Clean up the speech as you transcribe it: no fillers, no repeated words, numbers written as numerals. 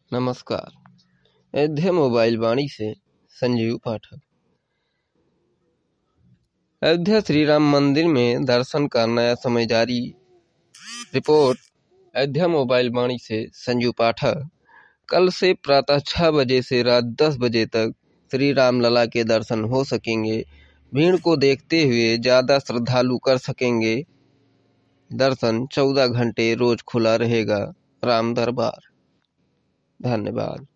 नमस्कार। अयोध्या मोबाइल वाणी से संजीव पाठक। अयोध्या श्री राम मंदिर में दर्शन का नया समय जारी। रिपोर्ट अयोध्या मोबाइल वाणी से संजीव पाठक। कल से प्रातः 6 बजे से रात 10 बजे तक श्री राम लला के दर्शन हो सकेंगे। भीड़ को देखते हुए ज़्यादा श्रद्धालु कर सकेंगे दर्शन। 14 घंटे रोज खुला रहेगा राम दरबार। धन्यवाद।